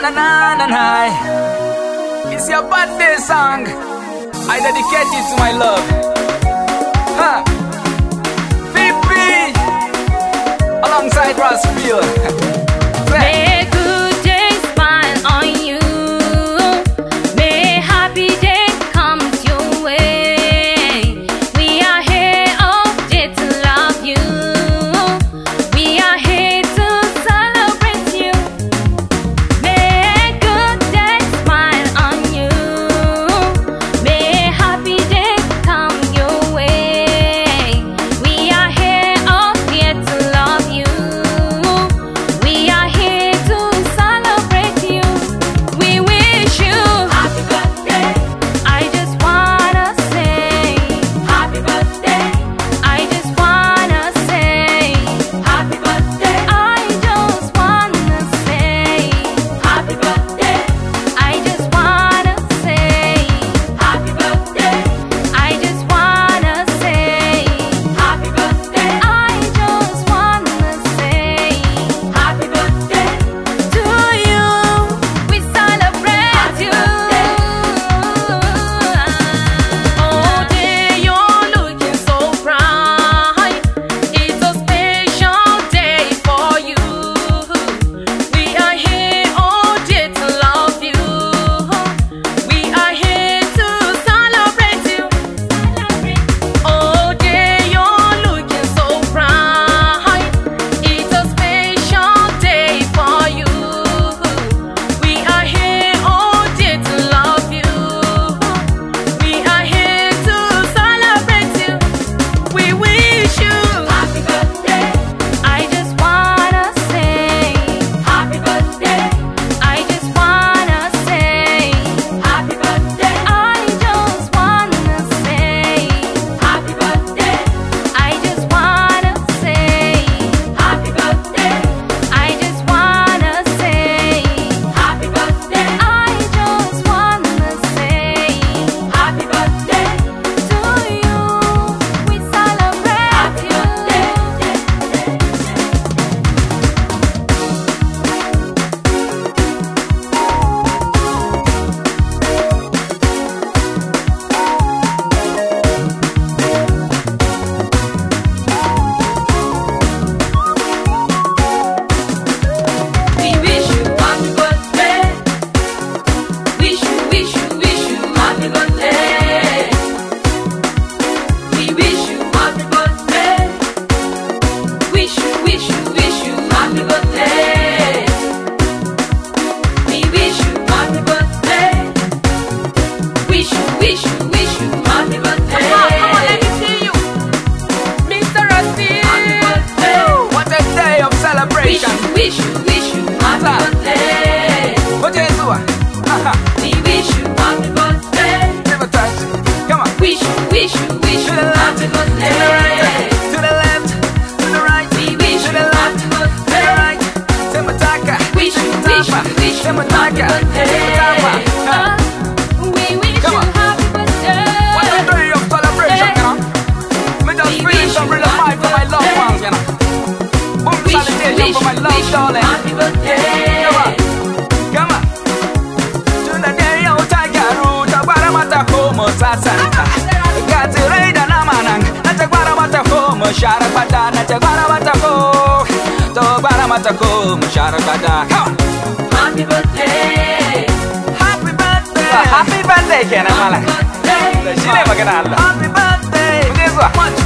na na na na. It's your birthday song. I dedicate it to my love. Huh. VP alongside Rossfield. May good days smile on you. May happy day comes your way. We are here all day to love you. We are here to celebrate you. May good days smile on you. May happy day come your way. We are here all day to love you. We are here to celebrate you. We wish you happy birthday. I just wanna say happy birthday. I just wanna say happy birthday. I just wanna say happy birthday. I just wanna say happy birthday. I just wanna say happy birthday. I just wanna say happy birthday to you. We celebrate you. Oh dear, you're looking so bright. It's a special day for you. We are here all day to love you. We are here to celebrate you. Oh dear, you're looking so bright. It's a special day for you. We are here all day to love you. We are here to celebrate you. We wish you happy birthday. I just wanna say happy birthday. I just wanna say happy birthday. I just wanna say happy birthday. I just wanna say happy birthday. I just wanna say happy birthday. I just wanna say happy birthday to you. We celebrate you. We wish you happy birthday. Wish you happy birthday. We wish you happy birthday. Wish you happy birthday. We wish you happy birthday. Wish you happy birthday. Come on, let me see you, Mr. Rossfield. Happy birthday. What a day of celebration. Wish you happy birthday. What you do? We wish you happy birthday. Never touch. Come on. Wish you happy birthday. To the left, to the right. We wish to you the left, happy to the birthday. right. Semataka. Wish you Semataka. happy birthday. Huh. We wish Come you on. happy birthday. What a day of celebration, you know. Me just We feeling wish some you real vibe for my happy loved birthday. ones, you know. Boom salutation for my love darling. happy birthday. Come on. Come on. To the day of Tagaru, Tagbara mata como sasanta. Gati reida na manang, na tagbara mata como sharak bada, na tagbara mata ko. Tagbara mata como sharak bada. Come on. Happy birthday. Happy birthday. Happy birthday kenan malam. Birthday. Shi ne magana Allah. Happy birthday. Mu je zuwa. Much